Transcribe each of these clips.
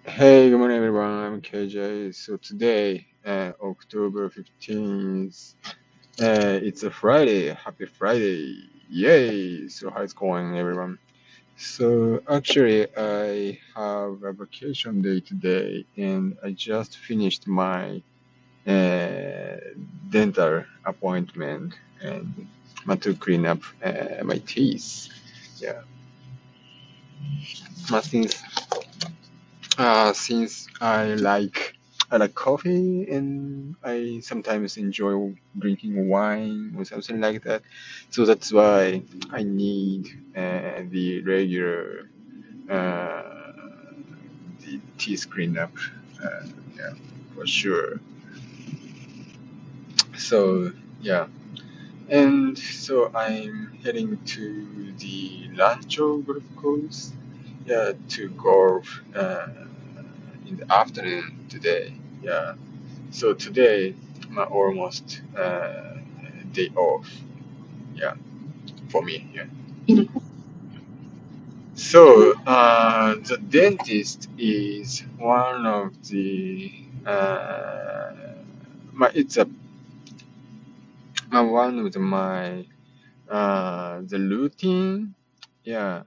Hey, good morning, everyone. I'm KJ. So today, October 15th, it's a Friday. Happy Friday. Yay! So how's it going, everyone? So actually, I have a vacation day today, and I just finished my dental appointment and to clean up my teeth. Yeah. Since since I like coffee and I sometimes enjoy drinking wine or something like that, so that's why I need the regular uh, the teeth cleanup. Uh, yeah, for sure. So yeah, and so I'm heading to the Rancho Golf Course. Yeah, to golf in the afternoon today. Yeah. So today, my almost day off. Yeah, for me. Yeah. So the dentist is one of the it's a one of my the routine. Yeah,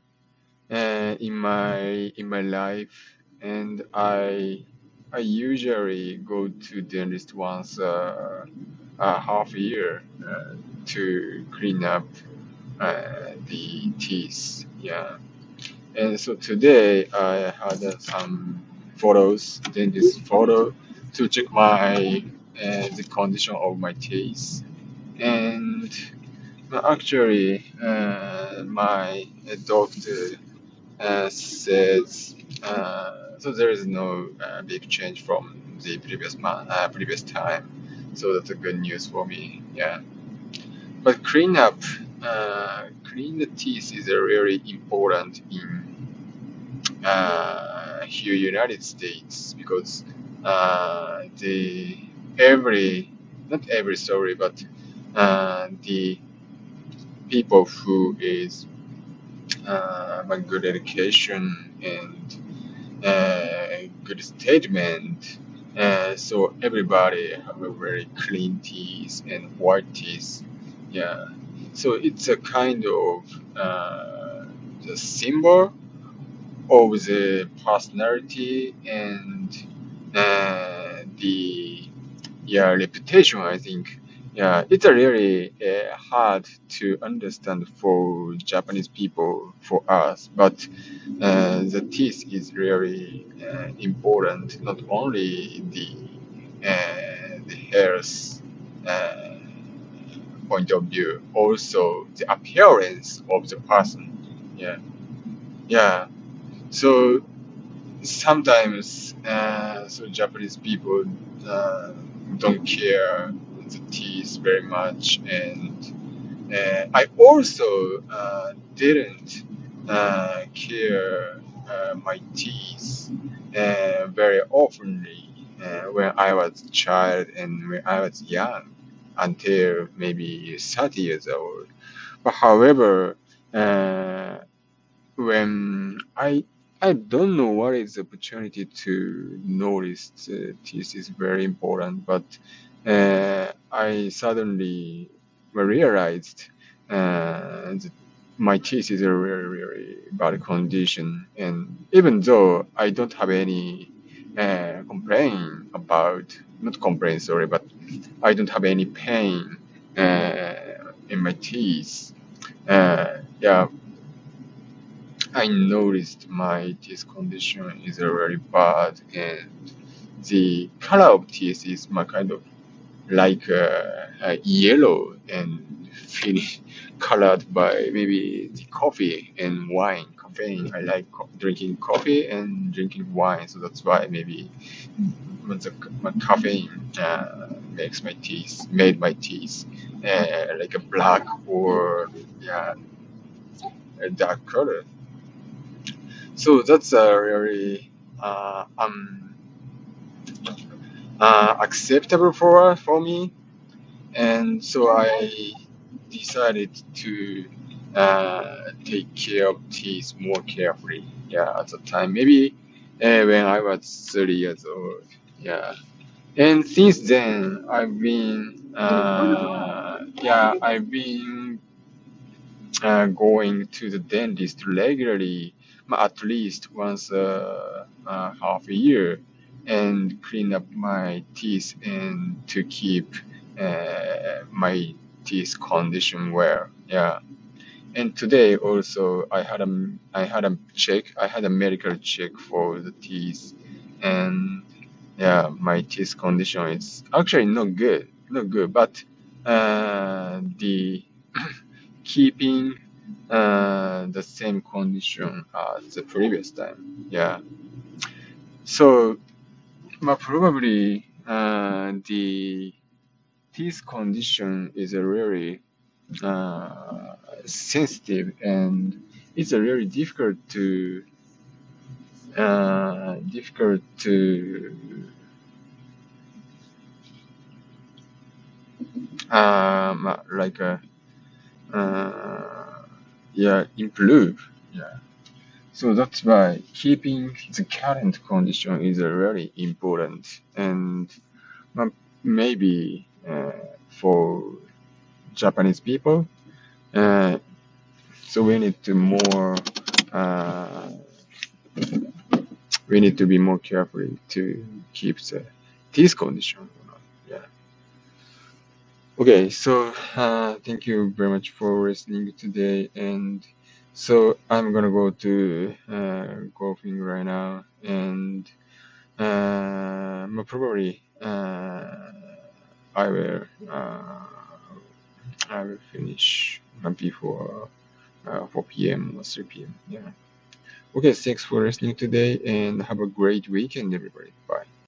in my life, and I usually go to dentist once a half year to clean up the teeth. Yeah, and so today I had some dentist photo to check my the condition of my teeth, and actually my doctor says so there is no big change from the previous time, so that's a good news for me. Yeah, but clean the teeth is really important in here United States because the every not every sorry but the people who is a good education and good statement. So everybody have a very clean teeth and white teeth. Yeah. So it's a kind of the symbol of the personality and the yeah reputation. I think yeah it's a really hard to understand for Japanese people for us, but the teeth is really important. Not only the health uh, point of view, also the appearance of the person. Yeah, yeah. So sometimes so Japanese people uh, don't care the teeth very much, and I also didn't care my teeth very oftenly when I was a child and when I was young until maybe 30 years old. But however, uh, when I don't know what is the opportunity to notice this is very important, but I suddenly realized that my teeth is a really really bad condition, and even though I don't have any complaint about not complaint sorry, but I don't have any pain in my teeth. Yeah, I noticed my teeth condition is very bad, and the color of teeth is my kind of like yellow and finish colored by maybe the coffee and wine. Caffeine. I like drinking coffee and drinking wine, so that's why maybe my caffeine made my teeth like a black or yeah a dark color. So that's a really acceptable for me, and so I decided to take care of teeth more carefully. Yeah, at the time, maybe when I was 30 years old. Yeah. And since then, I've been going to the dentist regularly, at least once a half a year, and clean up my teeth and to keep my teeth condition well. Yeah. And today also I had a medical check for the teeth, and yeah, my teeth condition is actually not good, but the keeping the same condition as the previous time. Yeah. So, probably the teeth condition is a really uh, sensitive, and it's a really difficult to like uh, yeah, improve. Yeah. So that's why keeping the current condition is really important, and uh, maybe for Japanese people, uh, so uh, we need to be more careful to keep the teeth condition. Yeah. Okay, so thank you very much for listening today, and so I'm gonna go to golfing right now, and probably I will uh, I will finish before 4 p.m. or 3 p.m. Yeah. Okay, thanks for listening today, and have a great weekend, everybody. Bye.